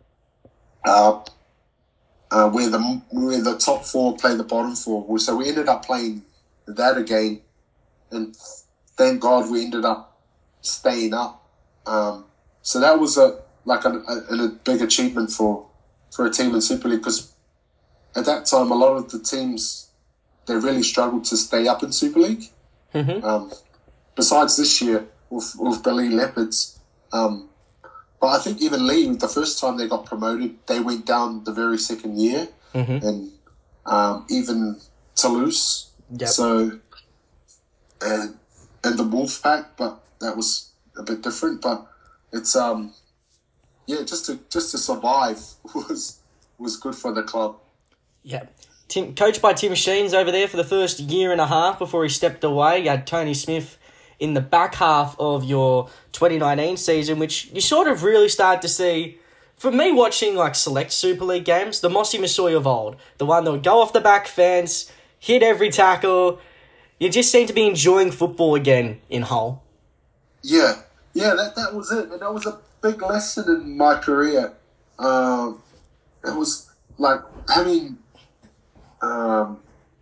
S2: uh Uh, where the where the top four play the bottom four. So we ended up playing that again, and thank God we ended up staying up. Um, so that was a like a, a, a big achievement for, for a team in Super League, because at that time a lot of the teams, they really struggled to stay up in Super League.
S1: Mm-hmm.
S2: Um, besides this year with with the Lee Leopards. Um, But I think even Lee, the first time they got promoted, they went down the very second year,
S1: mm-hmm.
S2: and um, even Toulouse.
S1: Yep.
S2: So, and and the Wolfpack, but that was a bit different. But it's um yeah, just to just to survive was was good for the club.
S1: Yeah. Tim, coached by Tim Sheens over there for the first year and a half before he stepped away. You had Tony Smith in the back half of your twenty nineteen season, which you sort of really started to see. For me, watching like select Super League games, the Mossy Masoy of old, the one that would go off the back fence, hit every tackle. You just seem to be enjoying football again in Hull.
S2: Yeah, yeah, that that was it, and that was a big lesson in my career. Um, it was like having, um,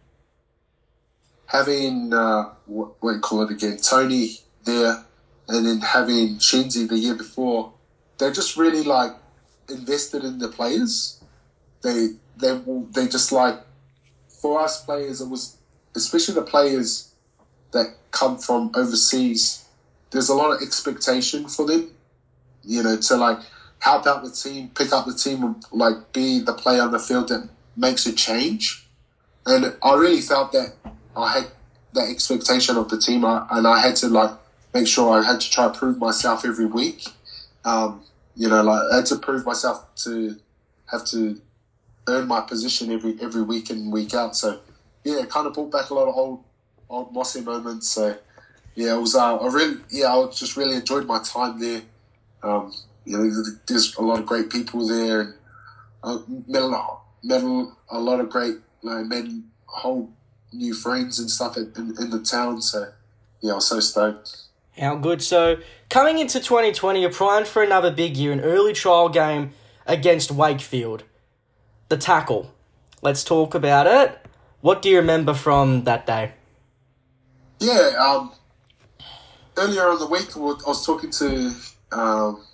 S2: having uh, what, what do you call it again, Tony there, and then having Shinzi the year before. They just really like invested in the players. They they they just like, for us players, it was especially the players that come from overseas. There's a lot of expectation for them, you know, to like help out the team, pick up the team, and like be the player on the field that makes a change. And I really felt that I had that expectation of the team, and I had to like make sure I had to try to prove myself every week. Um, you know, like I had to prove myself to have to earn my position every every week in and week out. So yeah, it kind of brought back a lot of old old Mossy moments. So yeah, it was uh, I really yeah I just really enjoyed my time there. Um, you know, there's a lot of great people there, and uh, met a lot, met a lot of great, you know, met whole new friends and stuff in, in, in the town. So yeah, I was so stoked.
S1: How good. So coming into twenty twenty, you're primed for another big year, an early trial game against Wakefield. The tackle. Let's talk about it. What do you remember from that day?
S2: Yeah, um, earlier in the week, I was talking to, um,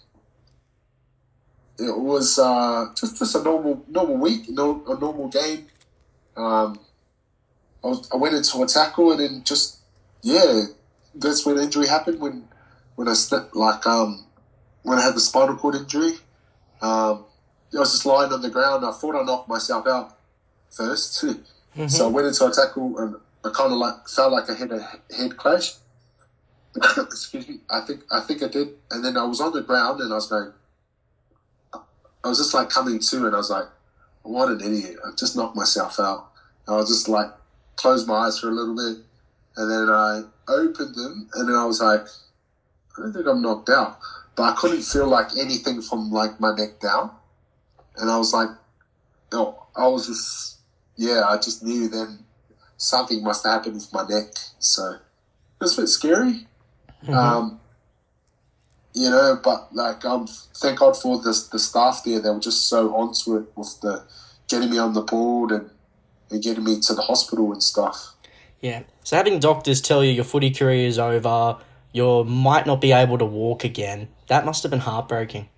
S2: it was uh, just, just a normal normal week, no, a normal game. Um, I, was, I went into a tackle, and then just, yeah, that's when injury happened, when when I stepped, like, um, when I had the spinal cord injury. Um, I was just lying on the ground. I thought I knocked myself out first. Mm-hmm. So I went into a tackle, and I kind of like felt like I had a head clash. Excuse me. I think I think I did. And then I was on the ground, and I was going, I was just like coming to, and I was like, what an idiot. I just knocked myself out. And I was just like, closed my eyes for a little bit. And then I opened them, and then I was like, I don't think I'm knocked out. But I couldn't feel like anything from like my neck down. And I was like, no, I was just, yeah, I just knew then something must have happened with my neck. So it was a bit scary. Mm-hmm. Um, you know, but like, um, thank God for the, the staff there. They were just so onto it with the getting me on the board and, and getting me to the hospital and stuff.
S1: Yeah. So having doctors tell you your footy career is over, you might not be able to walk again, that must have been heartbreaking.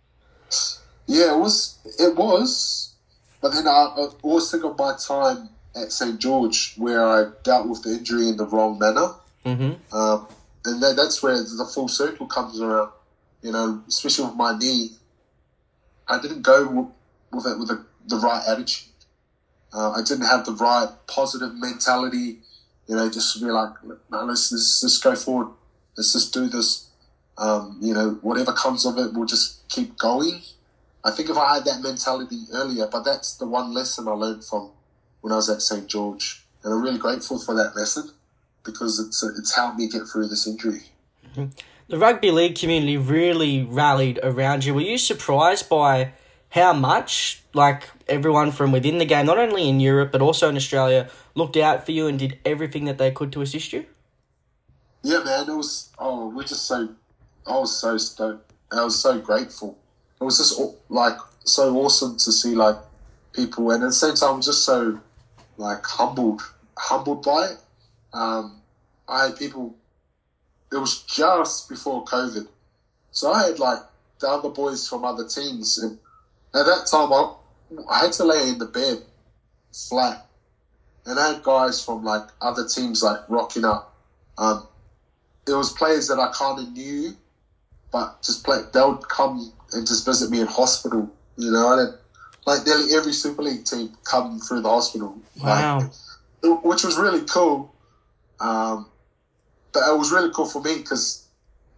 S2: Yeah, it was. It was. But then I, I always think of my time at Saint George, where I dealt with the injury in the wrong manner.
S1: Mm-hmm.
S2: Um, and that, that's where the full circle comes around. You know, especially with my knee. I didn't go with, with it with the, the right attitude. Uh, I didn't have the right positive mentality. You know, just to be like, no, let's, let's just go forward. Let's just do this. Um, you know, whatever comes of it, we'll just keep going. I think if I had that mentality earlier, but that's the one lesson I learned from when I was at Saint George. And I'm really grateful for that lesson because it's it's helped me get through this injury.
S1: Mm-hmm. The rugby league community really rallied around you. Were you surprised by how much, like, everyone from within the game, not only in Europe but also in Australia, looked out for you and did everything that they could to assist you?
S2: Yeah, man, it was, oh, we're just so, I was so stoked. I was so grateful. It was just, like, so awesome to see, like, people, and at the same time, I was just so, like, humbled, humbled by it. Um, I had people, it was just before COVID. So I had, like, the other boys from other teams, and at that time, I, I had to lay in the bed flat. And I had guys from, like, other teams, like, rocking up. Um, it was players that I kind of knew, but just play, they would come and just visit me in hospital, you know. And like, nearly every Super League team come through the hospital.
S1: Wow.
S2: Like, which was really cool. Um, but it was really cool for me because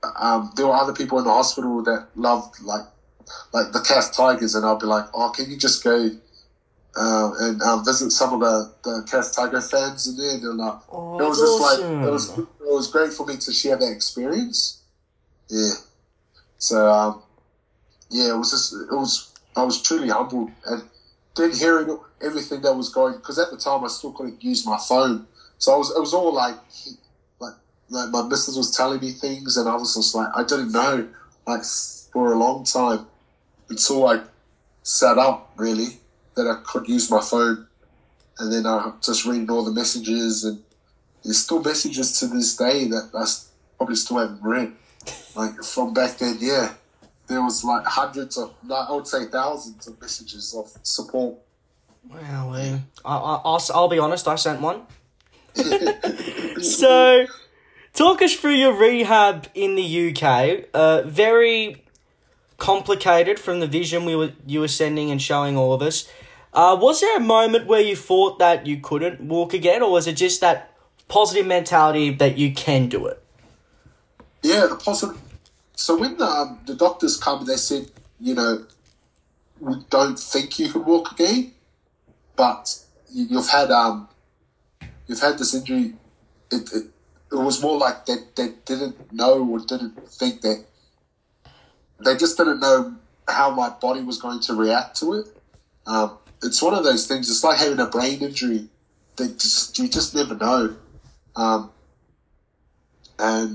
S2: um, there were other people in the hospital that loved like like the C A F Tigers, and I'll be like, oh, can you just go uh, and um, visit some of the, the C A F Tiger fans in there? And uh,
S1: Oh,
S2: it was
S1: that's
S2: just
S1: awesome.
S2: like it was it was great for me to share that experience. Yeah. So um, yeah, it was just it was I was truly humbled, and then hearing everything that was going, because at the time I still couldn't use my phone, so I was it was all like like like my missus was telling me things, and I was just like I didn't know like for a long time until I sat up really that I could use my phone, and then I just reading all the messages, and there's still messages to this day that I s- probably still haven't read, like from back then. Yeah, there was like hundreds of, like, I would say thousands of messages of support.
S1: Wow, I, I, I'll, I'll be honest, I sent one. So, talk us through your rehab in the U K. Uh, very complicated from the vision we were you were sending and showing all of us. Uh, was there a moment where you thought that you couldn't walk again, or was it just that positive mentality that you can do it?
S2: Yeah, the positive. So when the, um, the doctors come, they said, you know, we don't think you can walk again, but you, you've had um, you've had this injury. It, it it was more like they they didn't know or didn't think that. They just didn't know how my body was going to react to it. Um, it's one of those things. It's like having a brain injury. They just, you just never know. Um, and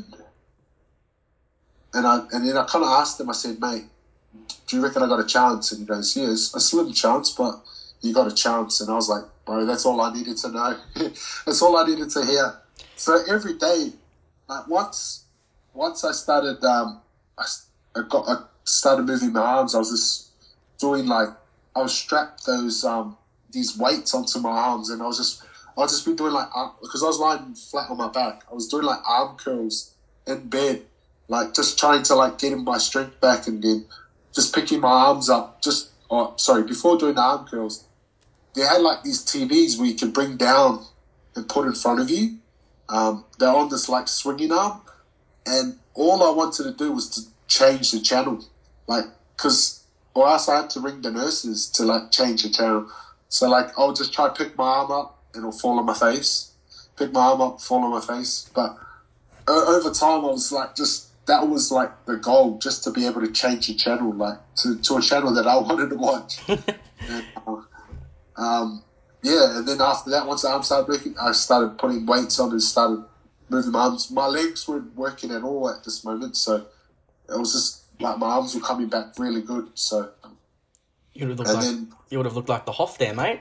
S2: and I and then I kind of asked him. I said, "Mate, do you reckon I got a chance?" And he goes, "Yeah, it's a slim chance, but you got a chance." And I was like, "Bro, that's all I needed to know. That's all I needed to hear." So every day, like once once I started. Um, I, I got. I started moving my arms. I was just doing like I was strapped those um these weights onto my arms, and I was just I was just be doing like because I was lying flat on my back. I was doing like arm curls in bed, like just trying to like get my strength back, and then just picking my arms up. Just oh sorry, before doing the arm curls, they had like these T Vs where you can bring down and put in front of you. Um, they're on this like swinging arm, and all I wanted to do was to change the channel, like, because or else I had to ring the nurses to like change the channel. So like I'll just try to pick my arm up and it'll fall on my face, pick my arm up, fall on my face. But uh, over time I was like just that was like the goal, just to be able to change the channel, like to, to a channel that I wanted to watch. and, uh, um, yeah, and then after that, once the arm started working, I started putting weights on and started moving my arms. My legs weren't working at all at this moment, so it was just like my arms were coming back really good. So
S1: You would have looked
S2: and
S1: like
S2: then
S1: you would have looked like the Hoff there, mate.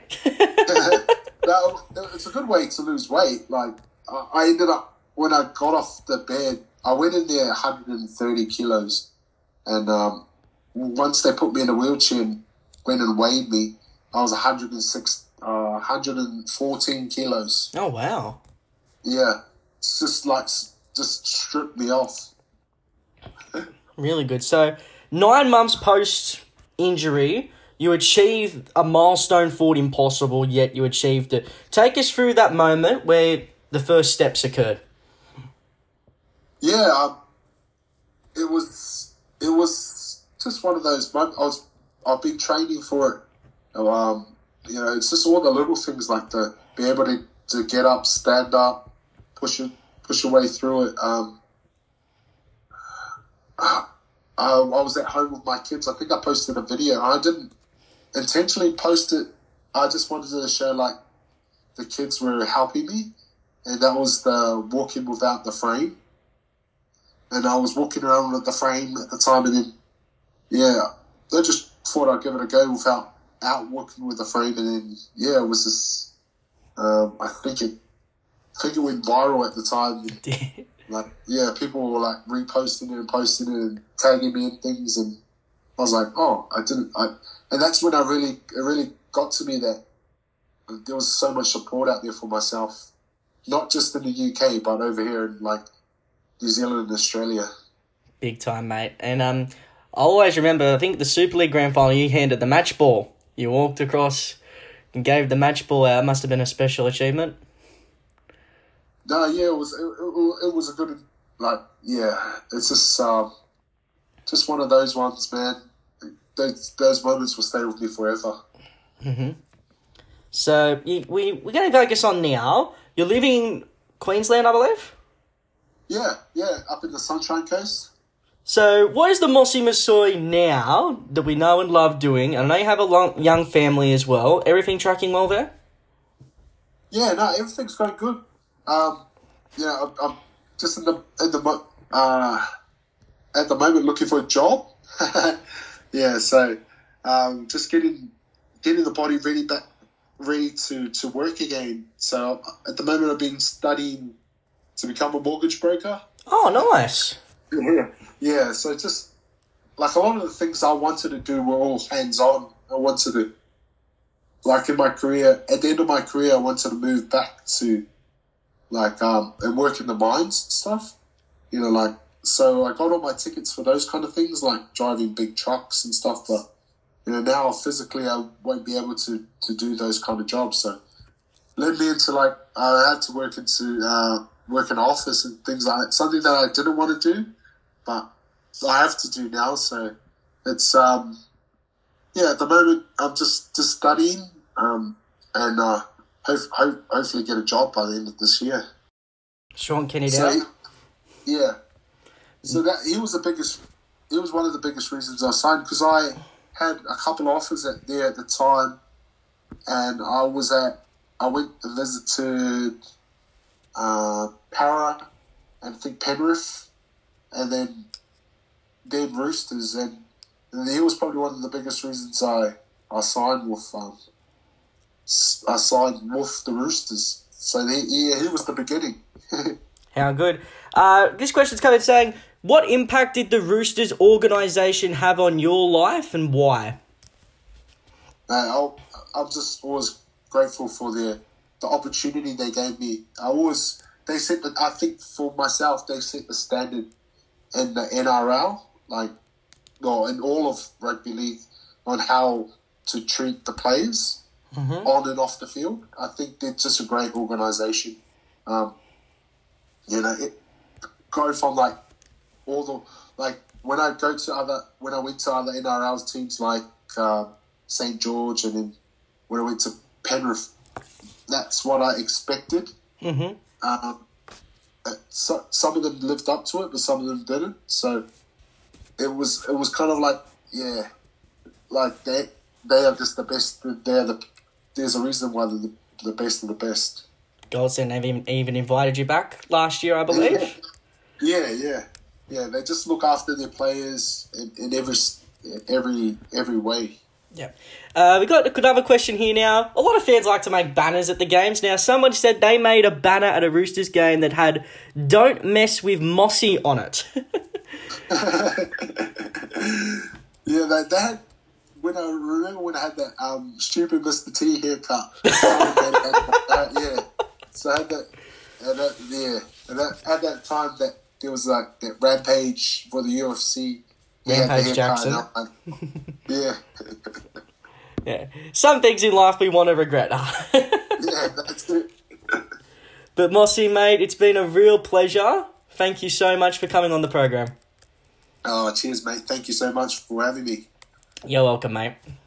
S2: that, it's a good way to lose weight. Like I I ended up when I got off the bed, I went in there one hundred thirty kilos, and um, once they put me in a wheelchair and went and weighed me, I was one hundred six, uh, one hundred fourteen kilos.
S1: Oh wow.
S2: Yeah, it's just like just stripped me off.
S1: Really good. So, nine months post injury, you achieved a milestone thought impossible, yet you achieved it. Take us through that moment where the first steps occurred.
S2: Yeah, um, it was it was just one of those moments. I was I've been training for it. Um, you know, it's just all the little things like to be able to, to get up, stand up, push it, push your way through it. Um, I, I was at home with my kids. I think I posted a video. I didn't intentionally post it. I just wanted to show like the kids were helping me, and that was the walking without the frame. And I was walking around with the frame at the time, and then yeah, I just thought I'd give it a go without out walking with the frame, and then yeah, it was just um, I think it I think it went viral at the time. Like, yeah, people were like reposting it and posting it and tagging me in things, and I was like, oh, I didn't, I, and that's when I really, it really got to me that there was so much support out there for myself, not just in the U K, but over here in like New Zealand and Australia.
S1: Big time, mate. And um, I always remember, I think the Super League Grand Final, you handed the match ball. You walked across and gave the match ball out. It must have been a special achievement.
S2: No, yeah, it was it, it, it was a good like yeah, it's just um, just one of those ones, man. Those those moments will stay with me forever.
S1: Mm-hmm. So you, we we're going to focus on now. You're living in Queensland, I believe.
S2: Yeah, yeah, up in the Sunshine Coast.
S1: So what is the Mossy Masoi now that we know and love doing? I know you have a long, young family as well. Everything tracking well there?
S2: Yeah, no, everything's going good. Um, yeah, I'm, I'm just in the in the mo- uh, at the moment looking for a job. yeah, so um, just getting getting the body ready back, ready to, to work again. So at the moment, I've been studying to become a mortgage broker.
S1: Oh, nice.
S2: Yeah, yeah. So just like a lot of the things I wanted to do were all hands on. I wanted to, like in my career, at the end of my career, I wanted to move back to like um and work in the mines and stuff. You know, like so I got all my tickets for those kind of things, like driving big trucks and stuff. But you know, now physically I won't be able to to do those kind of jobs. So led me into like I had to work into uh, work in an office and things like that. Something that I didn't want to do, but I have to do now. So it's um yeah. At the moment, I'm just just studying um and uh, hope, hope, hopefully get a job by the end of this year.
S1: Sean Kenny
S2: So,
S1: down.
S2: yeah. So that he was the biggest. He was one of the biggest reasons I signed because I had a couple of offers at there at the time, and I was at. I went and visited uh, Para and I think Penrith, and then then Roosters, and, and he was probably one of the biggest reasons I I signed with um I signed with the Roosters. So he, yeah, he was the beginning.
S1: How good. Uh, this question's coming saying, what impact did the Roosters organisation have on your life and why?
S2: Uh, I'll, I'm just always grateful for the the opportunity they gave me. I always they set the, I think for myself they set the standard in the N R L, like well in all of rugby league, on how to treat the players
S1: Mm-hmm.
S2: on and off the field. I think they're just a great organisation. Um, you know, it go from like all the like when I go to other when I went to other N R L teams like uh, Saint George, and then when I went to Penrith, that's what I expected.
S1: Mm-hmm.
S2: Um, so, some of them lived up to it, but some of them didn't. So it was it was kind of like yeah, like they they are just the best. They're the there's a reason why they're the, the best of the best.
S1: Goldstein even even invited you back last year, I believe.
S2: Yeah, yeah, yeah. They just look after their players in, in every every every way.
S1: Yeah. Uh, we got another question here now. A lot of fans like to make banners at the games. Now, someone said they made a banner at a Roosters game that had "Don't mess with Mossy" on it.
S2: Yeah, they, they had. When I remember when I had that um, stupid Mister T haircut. uh, yeah, so I had that, and that yeah, and that, at that time that there was like that Rampage for the U F C.
S1: Rampage Jackson.
S2: Like, yeah.
S1: Yeah. Some things in life we want to regret.
S2: Yeah, that's it.
S1: But Mossy, mate, it's been a real pleasure. Thank you so much for coming on the program.
S2: Oh, cheers, mate. Thank you so much for having me.
S1: You're welcome, mate.